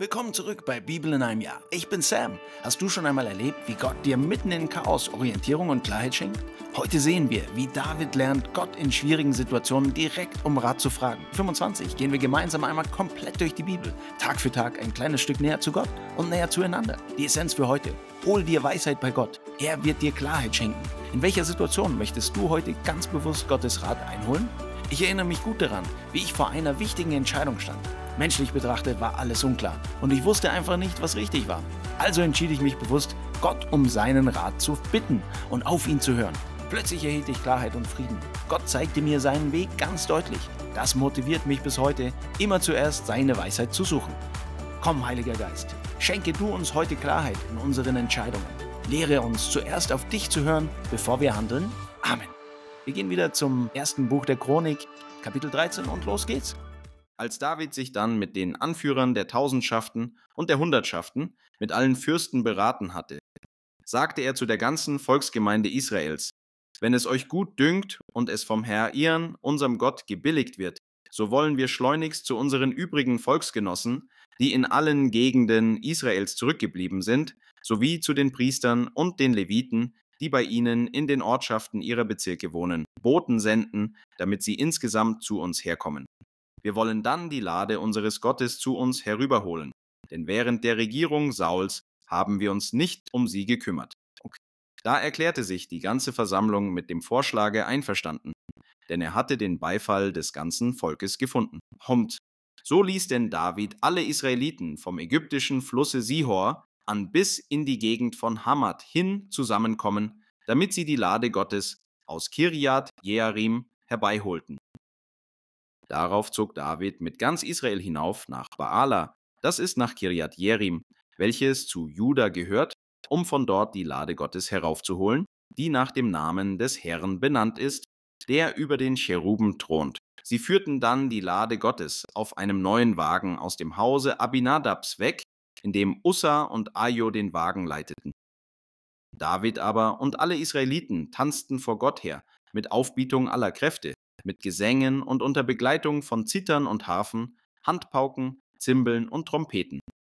Willkommen zurück bei Bibel in einem Jahr. Ich bin Sam. Hast du schon einmal erlebt, wie Gott dir mitten im Chaos Orientierung und Klarheit schenkt? Heute sehen wir, wie David lernt, Gott in schwierigen Situationen direkt um Rat zu fragen. 25 gehen wir gemeinsam einmal komplett durch die Bibel. Tag für Tag ein kleines Stück näher zu Gott und näher zueinander. Die Essenz für heute: Hol dir Weisheit bei Gott. Er wird dir Klarheit schenken. In welcher Situation möchtest du heute ganz bewusst Gottes Rat einholen? Ich erinnere mich gut daran, wie ich vor einer wichtigen Entscheidung stand. Menschlich betrachtet war alles unklar und ich wusste einfach nicht, was richtig war. Also entschied ich mich bewusst, Gott um seinen Rat zu bitten und auf ihn zu hören. Plötzlich erhielt ich Klarheit und Frieden. Gott zeigte mir seinen Weg ganz deutlich. Das motiviert mich bis heute, immer zuerst seine Weisheit zu suchen. Komm, Heiliger Geist, schenke du uns heute Klarheit in unseren Entscheidungen. Lehre uns zuerst auf dich zu hören, bevor wir handeln. Amen. Wir gehen wieder zum ersten Buch der Chronik, Kapitel 13 und los geht's. Als David sich dann mit den Anführern der Tausendschaften und der Hundertschaften, mit allen Fürsten beraten hatte, sagte er zu der ganzen Volksgemeinde Israels: Wenn es euch gut dünkt und es vom Herr Ihren, unserem Gott, gebilligt wird, so wollen wir schleunigst zu unseren übrigen Volksgenossen, die in allen Gegenden Israels zurückgeblieben sind, sowie zu den Priestern und den Leviten, die bei ihnen in den Ortschaften ihrer Bezirke wohnen, Boten senden, damit sie insgesamt zu uns herkommen. Wir wollen dann die Lade unseres Gottes zu uns herüberholen, denn während der Regierung Sauls haben wir uns nicht um sie gekümmert. Da erklärte sich die ganze Versammlung mit dem Vorschlage einverstanden, denn er hatte den Beifall des ganzen Volkes gefunden. So ließ denn David alle Israeliten vom ägyptischen Flusse Sihor an bis in die Gegend von Hamat hin zusammenkommen, damit sie die Lade Gottes aus Kirjat Jearim herbeiholten. Darauf zog David mit ganz Israel hinauf nach Baala, das ist nach Kirjat Jearim, welches zu Juda gehört, um von dort die Lade Gottes heraufzuholen, die nach dem Namen des Herrn benannt ist, der über den Cheruben thront. Sie führten dann die Lade Gottes auf einem neuen Wagen aus dem Hause Abinadabs weg, in dem Ussa und Ajo den Wagen leiteten. David aber und alle Israeliten tanzten vor Gott her, mit Aufbietung aller Kräfte, mit Gesängen und unter Begleitung von Zithern und Harfen, Handpauken, Zimbeln und Trompeten.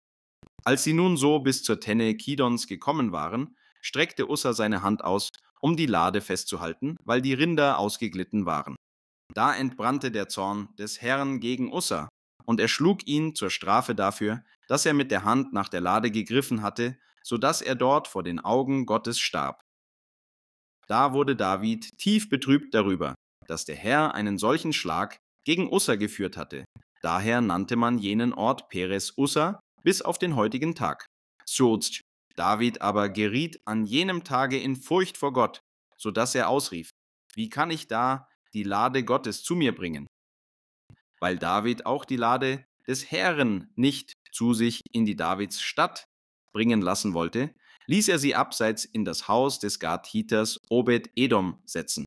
Als sie nun so bis zur Tenne Kidons gekommen waren, streckte Ussa seine Hand aus, um die Lade festzuhalten, weil die Rinder ausgeglitten waren. Da entbrannte der Zorn des Herrn gegen Ussa, und er schlug ihn zur Strafe dafür, dass er mit der Hand nach der Lade gegriffen hatte, so dass er dort vor den Augen Gottes starb. Da wurde David tief betrübt darüber, dass der Herr einen solchen Schlag gegen Ussa geführt hatte. Daher nannte man jenen Ort Peres Ussa bis auf den heutigen Tag. David aber geriet an jenem Tage in Furcht vor Gott, so dass er ausrief: Wie kann ich da die Lade Gottes zu mir bringen? Weil David auch die Lade des Herrn nicht zu sich in die Davids Stadt bringen lassen wollte, ließ er sie abseits in das Haus des Gathiters Obed-Edom setzen.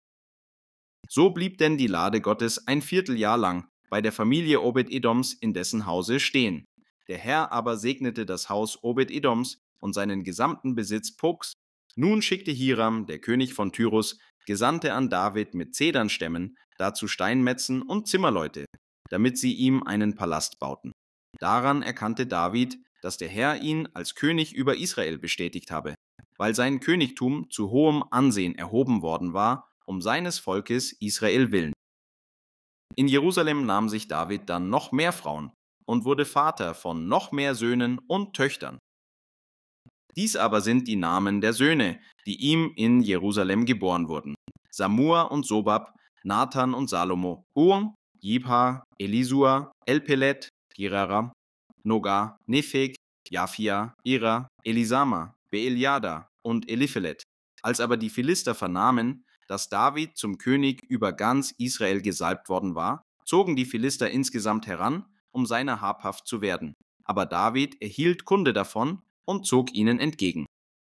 So blieb denn die Lade Gottes ein Vierteljahr lang bei der Familie Obed-Edoms in dessen Hause stehen. Der Herr aber segnete das Haus Obed-Edoms und seinen gesamten Besitz Pucks. Nun schickte Hiram, der König von Tyrus, Gesandte an David mit Zedernstämmen, dazu Steinmetzen und Zimmerleute, damit sie ihm einen Palast bauten. Daran erkannte David, dass der Herr ihn als König über Israel bestätigt habe, weil sein Königtum zu hohem Ansehen erhoben worden war, um seines Volkes Israel willen. In Jerusalem nahm sich David dann noch mehr Frauen und wurde Vater von noch mehr Söhnen und Töchtern. Dies aber sind die Namen der Söhne, die ihm in Jerusalem geboren wurden: Samua und Sobab, Nathan und Salomo, Ur, Jibha, Elisua, Elpelet, Gerara, Noga, Nepheg, Japhia, Ira, Elisama, Beeliada und Eliphelet. Als aber die Philister vernahmen, dass David zum König über ganz Israel gesalbt worden war, zogen die Philister insgesamt heran, um seiner habhaft zu werden. Aber David erhielt Kunde davon und zog ihnen entgegen.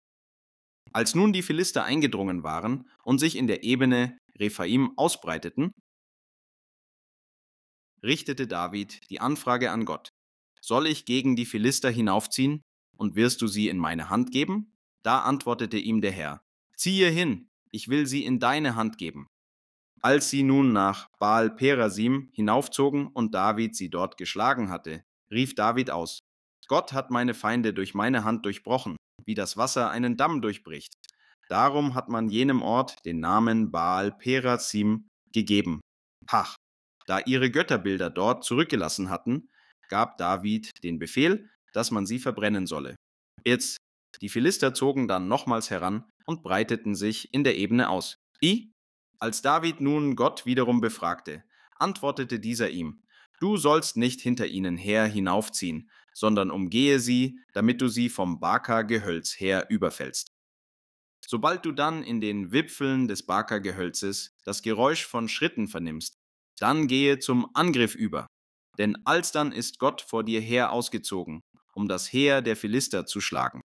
Als nun die Philister eingedrungen waren und sich in der Ebene Rephaim ausbreiteten, richtete David die Anfrage an Gott: Soll ich gegen die Philister hinaufziehen, und wirst du sie in meine Hand geben? Da antwortete ihm der Herr: Ziehe hin, ich will sie in deine Hand geben. Als sie nun nach Baal-Perasim hinaufzogen und David sie dort geschlagen hatte, rief David aus. Gott hat meine Feinde durch meine Hand durchbrochen, wie das Wasser einen Damm durchbricht. Darum hat man jenem Ort den Namen Baal Perazim gegeben. Pach. Da ihre Götterbilder dort zurückgelassen hatten, gab David den Befehl, dass man sie verbrennen solle. Jetzt, die Philister zogen dann nochmals heran und breiteten sich in der Ebene aus. Als David nun Gott wiederum befragte, antwortete dieser ihm: Du sollst nicht hinter ihnen her hinaufziehen, sondern umgehe sie, damit du sie vom Baka-Gehölz her überfällst. Sobald du dann in den Wipfeln des Baka-Gehölzes das Geräusch von Schritten vernimmst, dann gehe zum Angriff über. Denn alsdann ist Gott vor dir her ausgezogen, um das Heer der Philister zu schlagen.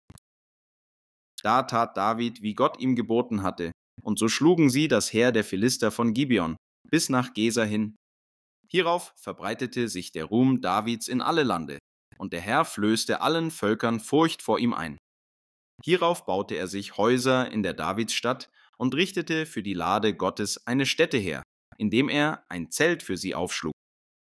Da tat David, wie Gott ihm geboten hatte, und so schlugen sie das Heer der Philister von Gibeon bis nach Gesa hin. Hierauf verbreitete sich der Ruhm Davids in alle Lande, und der Herr flößte allen Völkern Furcht vor ihm ein. Hierauf baute er sich Häuser in der Davidsstadt und richtete für die Lade Gottes eine Stätte her, indem er ein Zelt für sie aufschlug.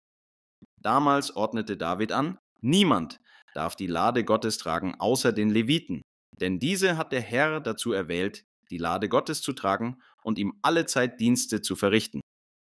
Damals ordnete David an: Niemand darf die Lade Gottes tragen außer den Leviten, denn diese hat der Herr dazu erwählt, die Lade Gottes zu tragen und ihm allezeit Dienste zu verrichten.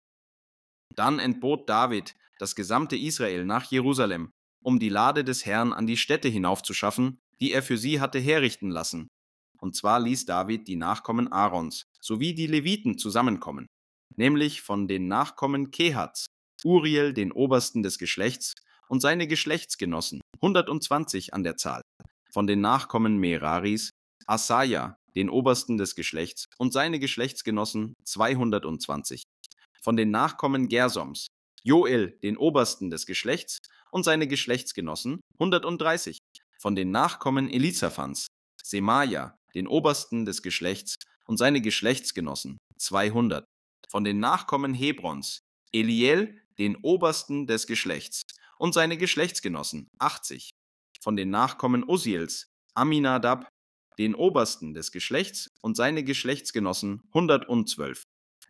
Dann entbot David das gesamte Israel nach Jerusalem, um die Lade des Herrn an die Stätte hinaufzuschaffen, die er für sie hatte herrichten lassen. Und zwar ließ David die Nachkommen Aarons sowie die Leviten zusammenkommen, nämlich von den Nachkommen Kehats, Uriel, den Obersten des Geschlechts, und seine Geschlechtsgenossen, 120 an der Zahl, von den Nachkommen Meraris, Asaja, den Obersten des Geschlechts, und seine Geschlechtsgenossen, 220, von den Nachkommen Gersoms, Joel, den Obersten des Geschlechts, und seine Geschlechtsgenossen, 130, von den Nachkommen Elisaphans, Semaja, den Obersten des Geschlechts, und seine Geschlechtsgenossen, 200, von den Nachkommen Hebrons, Eliel, den Obersten des Geschlechts, und seine Geschlechtsgenossen, 80, von den Nachkommen Usiels, Aminadab, den Obersten des Geschlechts, und seine Geschlechtsgenossen, 112.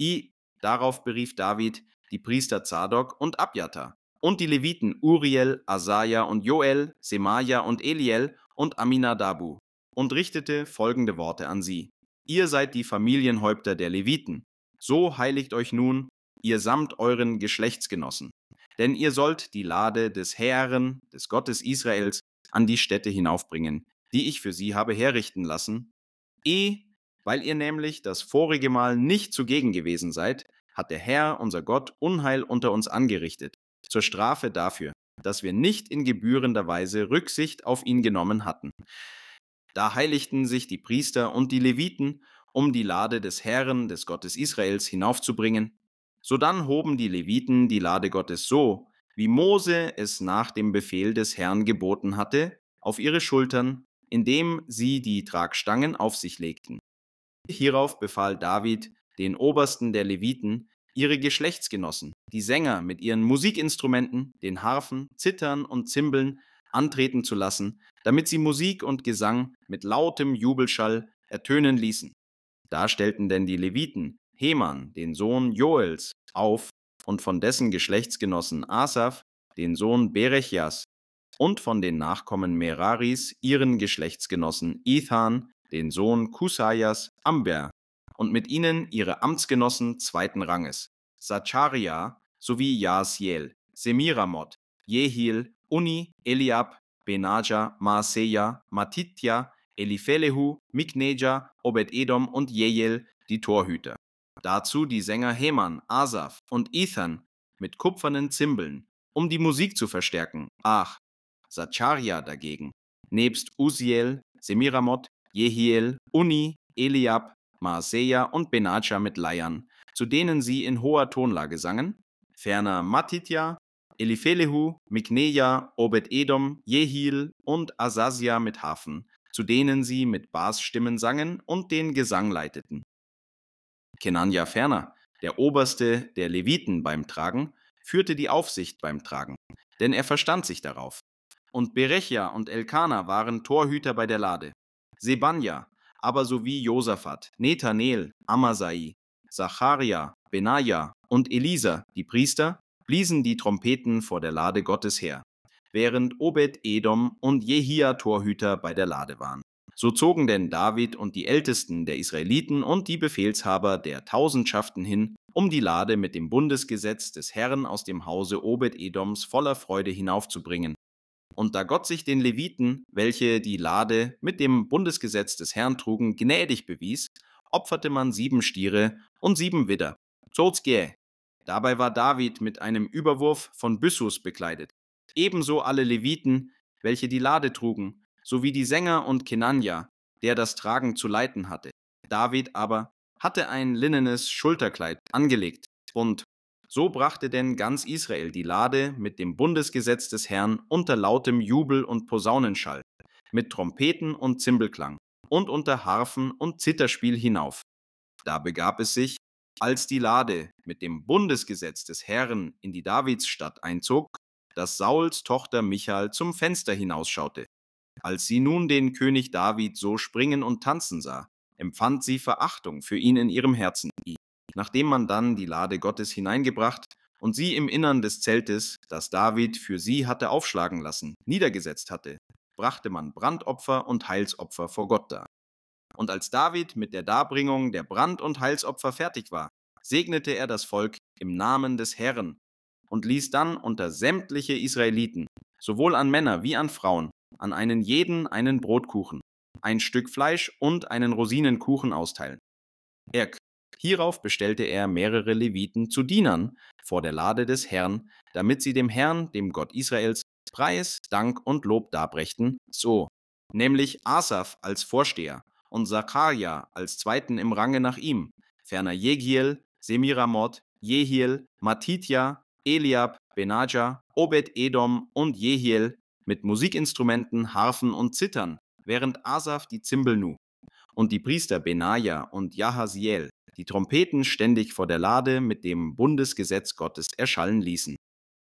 Darauf berief David die Priester Zadok und Abjatar und die Leviten Uriel, Asaja und Joel, Semaja und Eliel und Aminadabu und richtete folgende Worte an sie: Ihr seid die Familienhäupter der Leviten. So heiligt euch nun, ihr samt euren Geschlechtsgenossen. Denn ihr sollt die Lade des Herrn, des Gottes Israels, an die Stätte hinaufbringen, die ich für sie habe herrichten lassen. Weil ihr nämlich das vorige Mal nicht zugegen gewesen seid, hat der Herr, unser Gott, Unheil unter uns angerichtet, zur Strafe dafür, dass wir nicht in gebührender Weise Rücksicht auf ihn genommen hatten. Da heiligten sich die Priester und die Leviten, um die Lade des Herrn, des Gottes Israels, hinaufzubringen. Sodann hoben die Leviten die Lade Gottes so, wie Mose es nach dem Befehl des Herrn geboten hatte, auf ihre Schultern, indem sie die Tragstangen auf sich legten. Hierauf befahl David den Obersten der Leviten, ihre Geschlechtsgenossen, die Sänger mit ihren Musikinstrumenten, den Harfen, Zithern und Zimbeln, antreten zu lassen, damit sie Musik und Gesang mit lautem Jubelschall ertönen ließen. Da stellten denn die Leviten Heman, den Sohn Joels, auf, und von dessen Geschlechtsgenossen Asaf, den Sohn Berechjas, und von den Nachkommen Meraris ihren Geschlechtsgenossen Ethan, den Sohn Kusajas, Amber, und mit ihnen ihre Amtsgenossen zweiten Ranges, Zacharia sowie Jaasiel, Semiramot, Jehiel, Uni, Eliab, Benaja, Maaseja, Matitja, Elifelehu, Mikneja, Obed-Edom und Jeiel, die Torhüter. Dazu die Sänger Heman, Asaf und Ethan mit kupfernen Zimbeln, um die Musik zu verstärken. Zacharia dagegen, nebst Uziel, Semiramot, Jehiel, Uni, Eliab, Maaseja und Benaja mit Leiern, zu denen sie in hoher Tonlage sangen, ferner Matitja, Elifelehu, Mikneja, Obed-Edom, Jehiel und Asasia mit Harfen, zu denen sie mit Basstimmen sangen und den Gesang leiteten. Kenania ferner, der Oberste der Leviten beim Tragen, führte die Aufsicht beim Tragen, denn er verstand sich darauf. Und Berechja und Elkana waren Torhüter bei der Lade. Sebanja, aber sowie Josaphat, Nethanel, Amasai, Zacharia, Benaja und Elisa, die Priester, bliesen die Trompeten vor der Lade Gottes her. während Obed-Edom und Jehia Torhüter bei der Lade waren. So zogen denn David und die Ältesten der Israeliten und die Befehlshaber der Tausendschaften hin, um die Lade mit dem Bundesgesetz des Herrn aus dem Hause Obed-Edoms voller Freude hinaufzubringen. Und da Gott sich den Leviten, welche die Lade mit dem Bundesgesetz des Herrn trugen, gnädig bewies, opferte man 7 Stiere und 7 Widder. Zozgäh. Dabei war David mit einem Überwurf von Byssus bekleidet. Ebenso alle Leviten, welche die Lade trugen, sowie die Sänger und Kenanja, der das Tragen zu leiten hatte. David aber hatte ein linnenes Schulterkleid angelegt, und so brachte denn ganz Israel die Lade mit dem Bundesgesetz des Herrn unter lautem Jubel und Posaunenschall, mit Trompeten und Zimbelklang und unter Harfen und Zitherspiel hinauf. Da begab es sich, als die Lade mit dem Bundesgesetz des Herrn in die Davidsstadt einzog, dass Sauls Tochter Michal zum Fenster hinausschaute. Als sie nun den König David so springen und tanzen sah, empfand sie Verachtung für ihn in ihrem Herzen. Nachdem man dann die Lade Gottes hineingebracht und sie im Innern des Zeltes, das David für sie hatte aufschlagen lassen, niedergesetzt hatte, brachte man Brandopfer und Heilsopfer vor Gott dar. Und als David mit der Darbringung der Brand- und Heilsopfer fertig war, segnete er das Volk im Namen des Herrn und ließ dann unter sämtliche Israeliten, sowohl an Männer wie an Frauen, an einen jeden einen Brotkuchen, ein Stück Fleisch und einen Rosinenkuchen austeilen. Hierauf bestellte er mehrere Leviten zu Dienern vor der Lade des Herrn, damit sie dem Herrn, dem Gott Israels, Preis, Dank und Lob darbrächten, so, nämlich Asaf als Vorsteher und Sacharja als Zweiten im Range nach ihm, ferner Jegiel, Semiramot, Jehiel, Matitja, Eliab, Benaja, Obed-Edom und Jehiel mit Musikinstrumenten, Harfen und Zittern, während Asaf die Zimbelnu und die Priester Benaja und Jahasiel die Trompeten ständig vor der Lade mit dem Bundesgesetz Gottes erschallen ließen.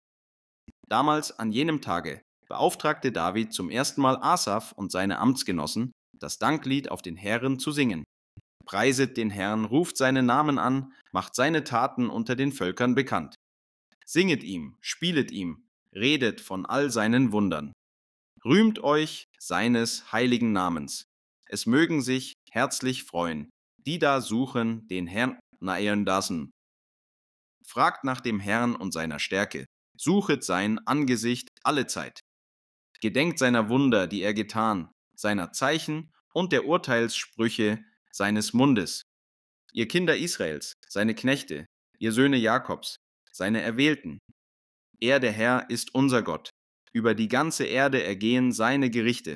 Damals an jenem Tage beauftragte David zum ersten Mal Asaf und seine Amtsgenossen, das Danklied auf den Herrn zu singen. Preiset den Herrn, ruft seinen Namen an, macht seine Taten unter den Völkern bekannt. Singet ihm, spielet ihm, redet von all seinen Wundern. Rühmt euch seines heiligen Namens. Es mögen sich herzlich freuen, die da suchen den Herrn Naeondasen. Fragt nach dem Herrn und seiner Stärke, suchet sein Angesicht allezeit. Gedenkt seiner Wunder, die er getan, seiner Zeichen und der Urteilssprüche seines Mundes. Ihr Kinder Israels, seine Knechte, ihr Söhne Jakobs, seine Erwählten. Er, der Herr, ist unser Gott. Über die ganze Erde ergehen seine Gerichte.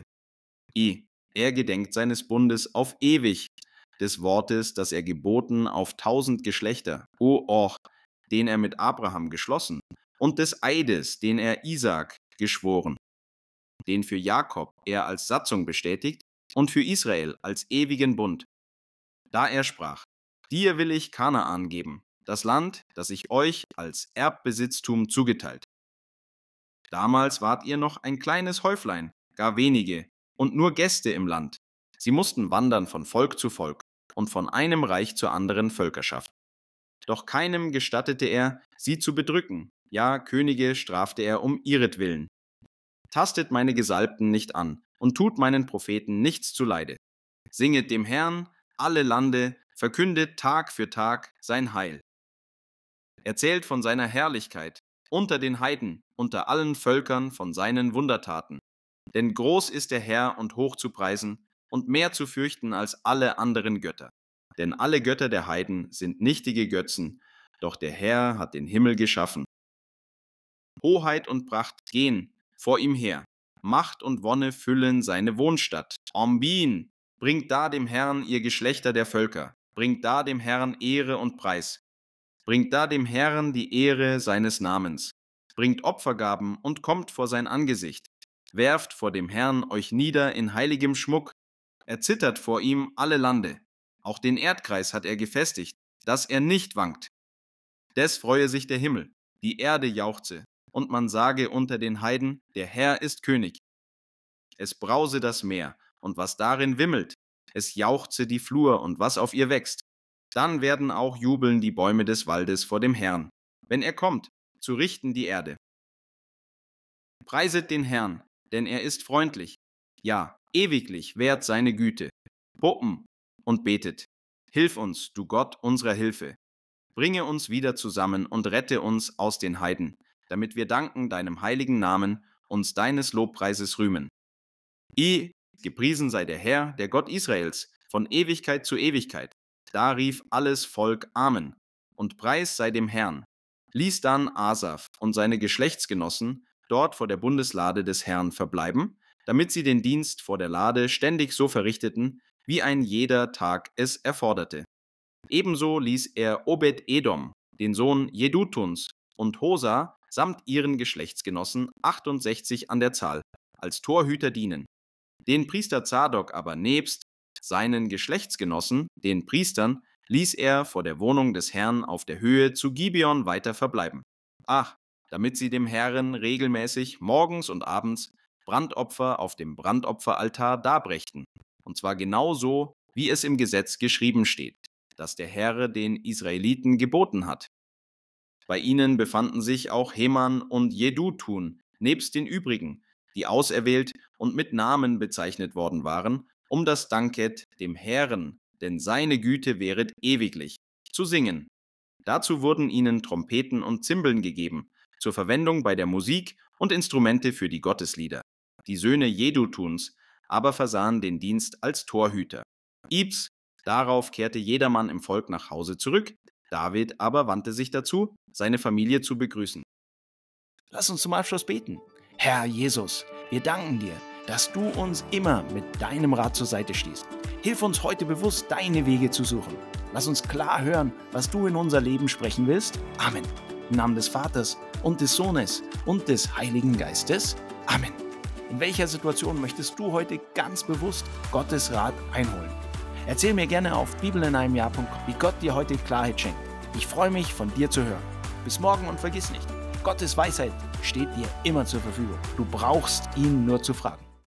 Er gedenkt seines Bundes auf ewig, des Wortes, das er geboten auf 1000 Geschlechter, den er mit Abraham geschlossen, und des Eides, den er Isaak geschworen, den für Jakob er als Satzung bestätigt und für Israel als ewigen Bund. Da er sprach, dir will ich Kanaan geben, das Land, das ich euch als Erbbesitztum zugeteilt. Damals wart ihr noch ein kleines Häuflein, gar wenige, und nur Gäste im Land. Sie mussten wandern von Volk zu Volk und von einem Reich zur anderen Völkerschaft. Doch keinem gestattete er, sie zu bedrücken, ja, Könige strafte er um ihretwillen. Tastet meine Gesalbten nicht an und tut meinen Propheten nichts zuleide. Singet dem Herrn, alle Lande, verkündet Tag für Tag sein Heil. Erzählt von seiner Herrlichkeit, unter den Heiden, unter allen Völkern von seinen Wundertaten. Denn groß ist der Herr und hoch zu preisen und mehr zu fürchten als alle anderen Götter. Denn alle Götter der Heiden sind nichtige Götzen, doch der Herr hat den Himmel geschaffen. Hoheit und Pracht gehen vor ihm her. Macht und Wonne füllen seine Wohnstadt. Ombin, bringt da dem Herrn ihr Geschlechter der Völker. Bringt da dem Herrn Ehre und Preis. Bringt da dem Herrn die Ehre seines Namens. Bringt Opfergaben und kommt vor sein Angesicht. Werft vor dem Herrn euch nieder in heiligem Schmuck. Erzittert vor ihm alle Lande. Auch den Erdkreis hat er gefestigt, dass er nicht wankt. Des freue sich der Himmel, die Erde jauchze, und man sage unter den Heiden, der Herr ist König. Es brause das Meer, und was darin wimmelt. Es jauchze die Flur, und was auf ihr wächst. Dann werden auch jubeln die Bäume des Waldes vor dem Herrn, wenn er kommt, zu richten die Erde. Preiset den Herrn, denn er ist freundlich. Ja, ewiglich währt seine Güte. Puppen und betet. Hilf uns, du Gott unserer Hilfe. Bringe uns wieder zusammen und rette uns aus den Heiden, damit wir danken deinem heiligen Namen, uns deines Lobpreises rühmen. Gepriesen sei der Herr, der Gott Israels, von Ewigkeit zu Ewigkeit. Da rief alles Volk Amen. Und Preis sei dem Herrn. Ließ dann Asaf und seine Geschlechtsgenossen dort vor der Bundeslade des Herrn verbleiben, damit sie den Dienst vor der Lade ständig so verrichteten, wie ein jeder Tag es erforderte. Ebenso ließ er Obed-Edom, den Sohn Jedutuns, und Hosa samt ihren Geschlechtsgenossen 68 an der Zahl, als Torhüter dienen. Den Priester Zadok aber nebst seinen Geschlechtsgenossen, den Priestern, ließ er vor der Wohnung des Herrn auf der Höhe zu Gibeon weiter verbleiben. Damit sie dem Herrn regelmäßig morgens und abends Brandopfer auf dem Brandopferaltar darbrächten, und zwar genau so, wie es im Gesetz geschrieben steht, das der Herr den Israeliten geboten hat. Bei ihnen befanden sich auch Heman und Jedutun, nebst den übrigen, die auserwählt und mit Namen bezeichnet worden waren, um das Dankett dem Herrn, denn seine Güte wäret ewiglich, zu singen. Dazu wurden ihnen Trompeten und Zimbeln gegeben, zur Verwendung bei der Musik und Instrumente für die Gotteslieder. Die Söhne Jedutuns aber versahen den Dienst als Torhüter. Darauf kehrte jedermann im Volk nach Hause zurück. David aber wandte sich dazu, seine Familie zu begrüßen. Lass uns zum Abschluss beten. Herr Jesus, wir danken dir, dass du uns immer mit deinem Rat zur Seite stehst. Hilf uns heute bewusst, deine Wege zu suchen. Lass uns klar hören, was du in unser Leben sprechen willst. Amen. Im Namen des Vaters und des Sohnes und des Heiligen Geistes. Amen. In welcher Situation möchtest du heute ganz bewusst Gottes Rat einholen? Erzähl mir gerne auf bibelineinemjahr.com, wie Gott dir heute Klarheit schenkt. Ich freue mich, von dir zu hören. Bis morgen und vergiss nicht, Gottes Weisheit steht dir immer zur Verfügung. Du brauchst ihn nur zu fragen.